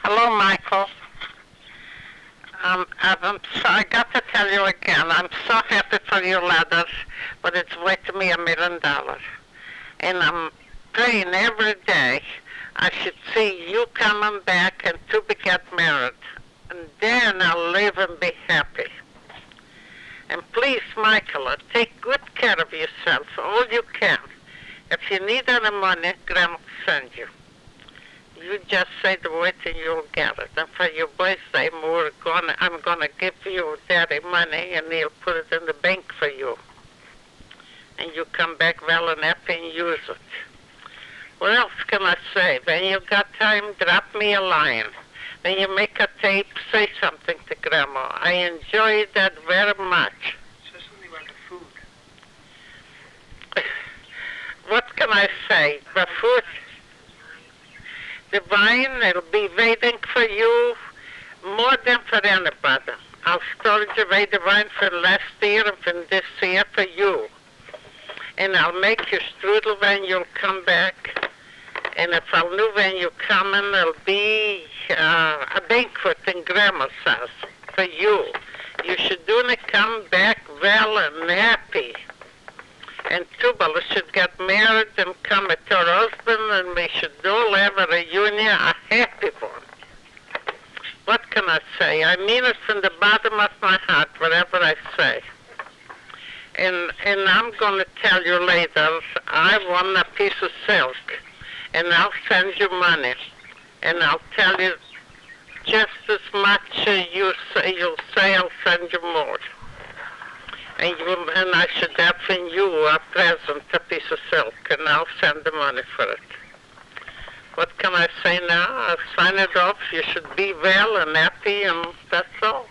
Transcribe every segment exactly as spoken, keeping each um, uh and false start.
Hello, Michael. Um, I'm so, I got to tell you again, I'm so happy for your letters, but it's worth me a million dollars. And I'm praying every day I should see you coming back and to be get married. And then I'll live and be happy. And please, Michael, take good care of yourself, all you can. If you need any money, Grandma will send you. You just say the word and you'll get it. And for your birthday, we're gonna, I'm going to give you Daddy money and he'll put it in the bank for you. And you come back well and happy and use it. What else can I say? When you got time, drop me a line. When you make a tape, say something to Grandma. I enjoy that very much. Say something about the food. What can I say? The food, the wine, it'll be waiting for you more than for anybody. I'll storage away the wine from last year and from this year for you. And I'll make you strudel when you'll come back. And if I knew when you're coming, there'll be uh, a banquet in Grandma's house for you. You should only come back well and happy. And Tubal should get married and come with her husband, and we should all have a reunion, a happy one. What can I say? I mean it from the bottom of my heart, whatever I say. And and I'm going to tell you later, I want a piece of silk, and I'll send you money, and I'll tell you just as much as you say, you'll say I'll send you more. And, you, and I should have from you a present, a piece of silk, and I'll send the money for it. What can I say now? I'll sign it off. You should be well and happy, and that's all.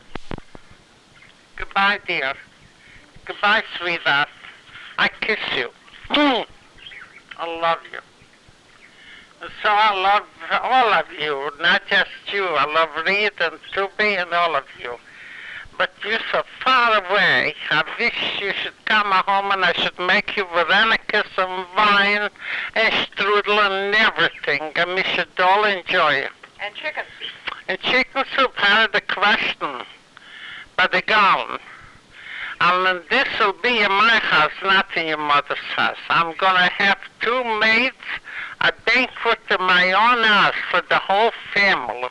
Goodbye, dear. Goodbye, sweetheart. I kiss you. I love you. So I love all of you, not just you. I love Reed and Tubi and all of you. But you're so far away. I wish you should come home and I should make you Veronicas and wine and strudel and everything. And we should all enjoy it. And chicken. And chicken soup, out of the question, by the gallon. And this will be in my house, not in your mother's house. I'm going to have two maids, a banquet in my own house for the whole family.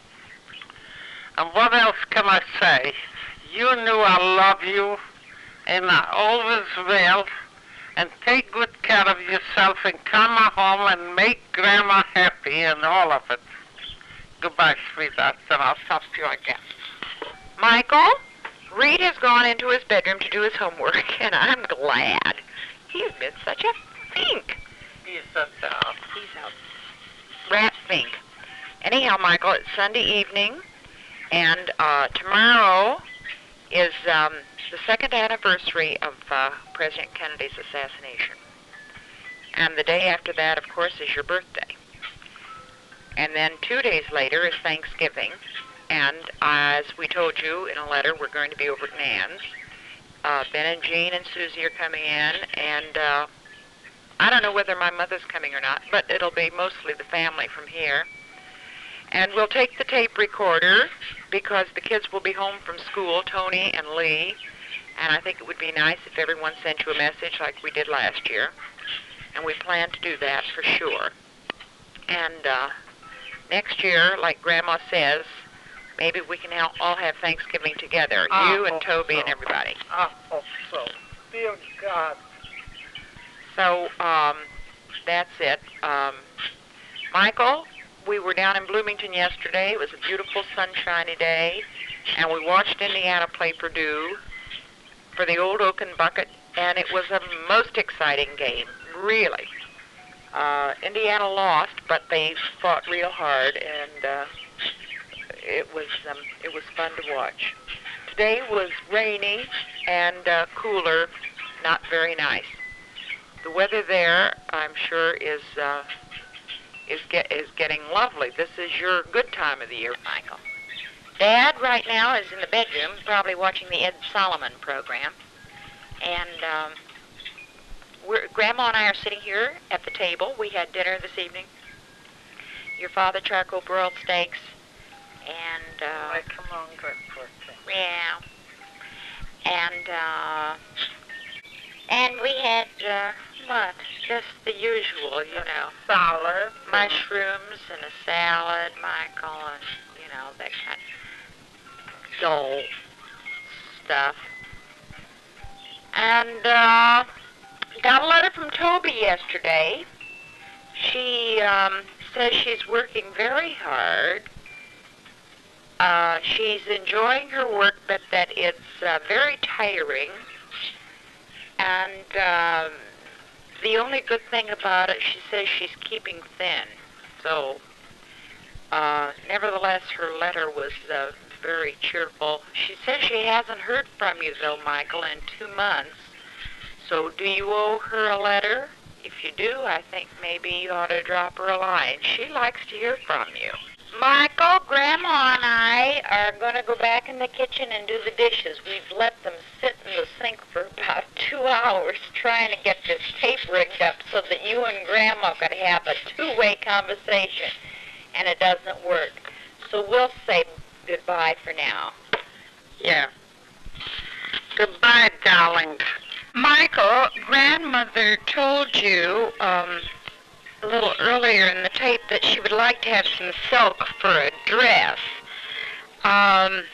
And what else can I say? You knew I love you, and I always will. And take good care of yourself and come home and make Grandma happy and all of it. Goodbye, sweetheart, and I'll talk to you again. Michael, Reed has gone into his bedroom to do his homework, and I'm glad. He's been such a fink. He's a uh, He's a rat fink. Anyhow, Michael, it's Sunday evening, and uh, tomorrow is um, the second anniversary of uh, President Kennedy's assassination. And the day after that, of course, is your birthday. And then two days later is Thanksgiving. And as we told you in a letter, we're going to be over at Nan's. Uh, Ben and Jean and Susie are coming in, and uh, I don't know whether my mother's coming or not, but it'll be mostly the family from here. And we'll take the tape recorder because the kids will be home from school, Tony and Lee, and I think it would be nice if everyone sent you a message like we did last year. And we plan to do that for sure. And uh, next year, like Grandma says, maybe we can all have Thanksgiving together, I you and hope Toby so. and everybody. I hope so. Dear God. So um, that's it. Um, Michael, we were down in Bloomington yesterday. It was a beautiful, sunshiny day, and we watched Indiana play Purdue for the Old Oaken Bucket, and it was a most exciting game, really. Uh, Indiana lost, but they fought real hard, and uh, it was um, it was fun to watch. Today was rainy and uh, cooler, not very nice. The weather there, I'm sure, is uh, is get is getting lovely. This is your good time of the year, Michael. Dad right now is in the bedroom, probably watching the Ed Solomon program, and um, we're, Grandma and I are sitting here at the table. We had dinner this evening, your father charcoal broiled steaks, and uh, Like a longer portion. yeah, and uh, and we had uh, what? Just the usual, you know, Salad. mushrooms and a salad, Michael, and you know that kind of dull stuff. And uh, got a letter from Toby yesterday. She um, says she's working very hard. Uh, she's enjoying her work, but that it's uh, very tiring. And um, the only good thing about it, she says she's keeping thin. So, uh, nevertheless, her letter was uh, very cheerful. She says she hasn't heard from you, though, Michael, in two months. So do you owe her a letter? If you do, I think maybe you ought to drop her a line. She likes to hear from you. Michael, Grandma and I are going to go back in the kitchen and do the dishes. We've let them sit in the sink for about two hours trying to get this tape rigged up so that you and Grandma could have a two-way conversation, and it doesn't work. So we'll say goodbye for now. Yeah. Goodbye, darling. Michael, Grandmother told you um, a little earlier in the tape that she would like to have some silk for a dress. Um,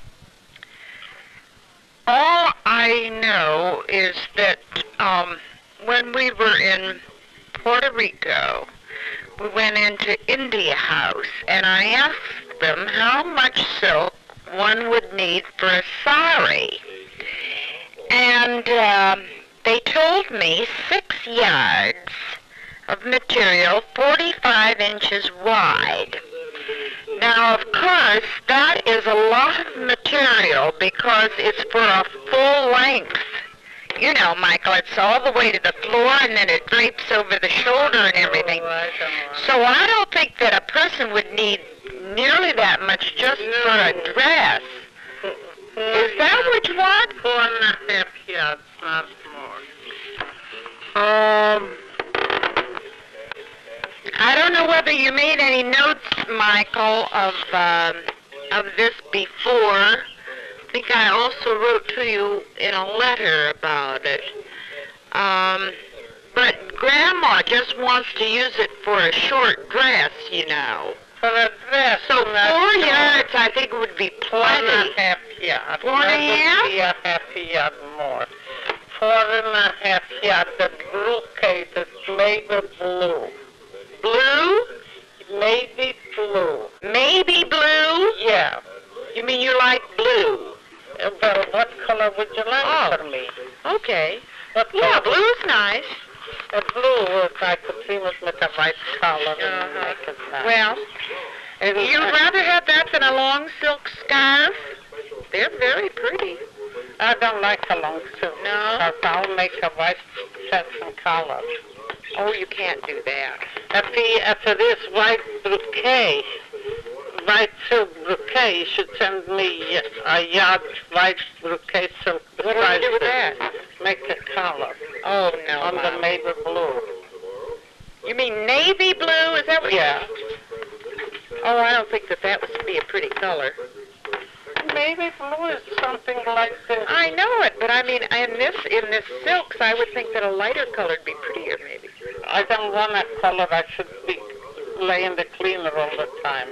all I know is that um, when we were in Puerto Rico, we went into India House, and I asked them how much silk one would need for a sari. And um, they told me six yards of material, forty-five inches wide. Now, of course, that is a lot of material because it's for a full length. You know, Michael, it's all the way to the floor and then it drapes over the shoulder and everything. So I don't think that a person would need nearly that much just for a dress. Is that what you want? Four and a half yards, not more. Um, I don't know whether you made any notes, Michael, of um, of this before. I think I also wrote to you in a letter about it. Um, but Grandma just wants to use it for a short dress, you know. For a dress. So four yards, I think, would be Four and plenty. a half yards. Four and a That would half? be a half yard more. Four and a half yards. The brocade is navy blue. Blue? Navy blue. Maybe blue? Yeah. You mean you like blue? Uh, Well, what color would you like Oh. for me? Okay. What Yeah, color? blue's nice. A blue, if I could see it with a white collar and Uh-huh. make it nice. Well, And, you'd uh, rather have that than a long silk scarf? They're very pretty. I don't like a long suit. No? Because I'll make a white chest and collar. Oh, you can't do that. If, he, if it is white bouquet, white silk bouquet, you should send me a yard white bouquet silk. What do I do with beside that? it. Make a collar Oh, no, on the Mom. navy blue. You mean navy blue? Is that what Yeah. you Oh, I don't think that that would be a pretty color. Navy blue is something like this. I know it, but I mean, in this in this silks, I would think that a lighter color would be prettier, maybe. I don't want a color I should be laying the cleaner all the time.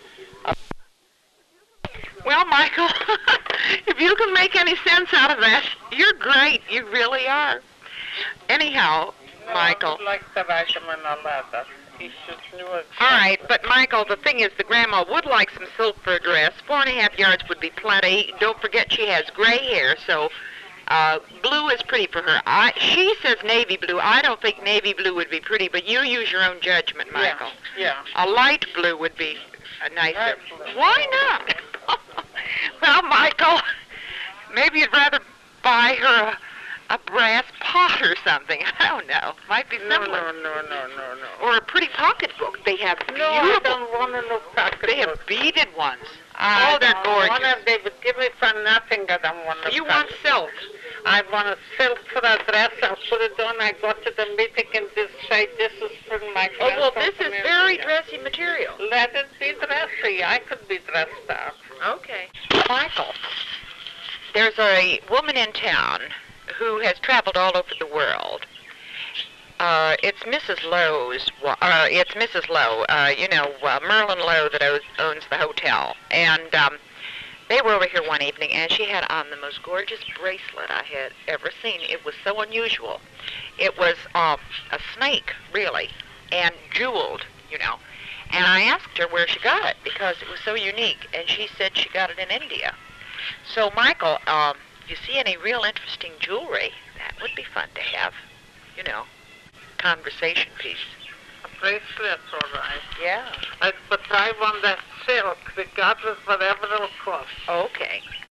Well, Michael, if you can make any sense out of that, you're great. You really are. Anyhow, Michael. I would like to write him in a letter. He should know it. All right, but Michael, the thing is, the grandma would like some silk for a dress. Four and a half yards would be plenty. Don't forget she has gray hair, so uh, blue is pretty for her. I, she says navy blue. I don't think navy blue would be pretty, but you use your own judgment, Michael. Yeah. A light blue would be a nicer. Light blue. Why not? Well, Michael, maybe you'd rather buy her a, a brass pot or something. I don't know. Might be No, similar. no, no, no, no, no. Or a pretty pocketbook. They have No, I beautiful. don't want a new pocket They have book. beaded ones. I Oh, they're don't gorgeous. want it. They would give me for nothing. I don't want a You pocket want silk. I want a silk for a dress. I'll put it on. I go to the meeting and just say, this is for my Oh, well, dress this is from very India." dressy material. Let it be dressy. I could be dressed up. Okay. Michael, there's a woman in town who has traveled all over the world. Uh, it's Missus Lowe's. wa- Uh, it's Missus Lowe. Uh, you know, uh, Merlin Lowe that owns, owns the hotel. And um, they were over here one evening, and she had on the most gorgeous bracelet I had ever seen. It was so unusual. It was uh, a snake, really, and jeweled, you know. And I asked her where she got it because it was so unique, and she said she got it in India. So, Michael, um, if you see any real interesting jewelry, that would be fun to have, you know, conversation piece. A bracelet, all right. Yeah. I, but I want that silk, regardless whatever it'll cost. Okay.